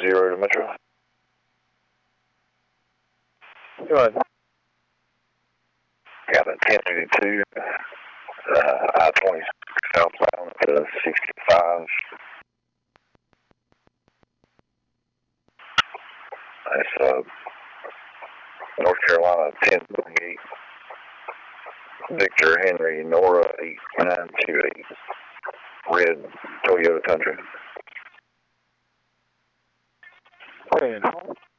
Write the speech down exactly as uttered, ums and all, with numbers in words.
zero to Metro. Go ahead. Got a ten eighty-two, uh, I twenty southbound to sixty-five. That's uh, North Carolina ten twenty-eight. Victor Henry Nora eight nine two eight. Red Toyota Tundra. Okay.